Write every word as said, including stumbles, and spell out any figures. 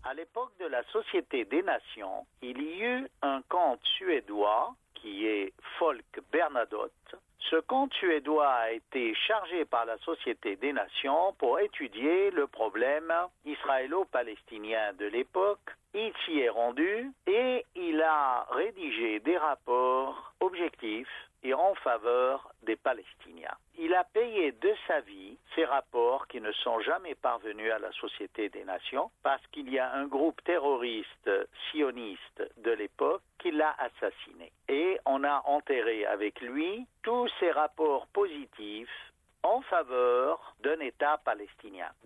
À l'époque de la Société des Nations, il y eut un comte suédois qui est Folke Bernadotte. Ce comte suédois a été chargé par la Société des Nations pour étudier le problème israélo-palestinien de l'époque. Il s'y est rendu et il a rédigé des rapports objectifs et en faveur des Palestiniens. Il a payé de sa vie ces rapports qui ne sont jamais parvenus à la Société des Nations parce qu'il y a un groupe terroriste sioniste de l'époque qui l'a assassiné. Et on a enterré avec lui tous ces rapports positifs en faveur d'un État palestinien.